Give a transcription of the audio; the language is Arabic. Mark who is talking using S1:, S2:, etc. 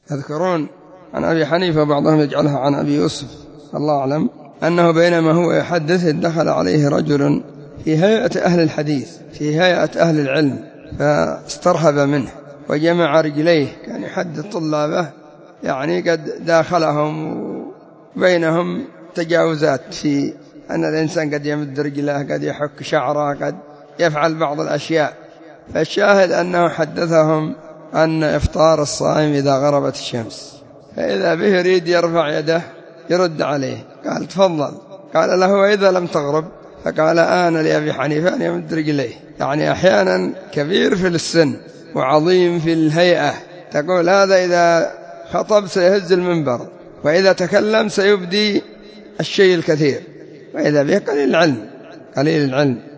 S1: يذكرون عن أبي حنيفة بعضهم يجعلها عن أبي يوسف الله أعلم أنه بينما هو يحدث دخل عليه رجل في هيئة أهل الحديث في هيئة أهل العلم فاسترهب منه وجمع رجليه كان يحدث طلابه يعني قد داخلهم وبينهم تجاوزات في أن الإنسان قد يمد رجله قد يحك شعره قد يفعل بعض الأشياء. فالشاهد أنه حدثهم أن إفطار الصائم إذا غربت الشمس، فإذا به يريد يرفع يده يرد عليه قال تفضل، قال له وإذا لم تغرب؟ فقال آن لأبي حنيفة أن يمد رجليه. يعني أحيانا كبير في السن وعظيم في الهيئة تقول هذا إذا خطب سيهز المنبر وإذا تكلم سيبدي الشيء الكثير، وإذا به قليل العلم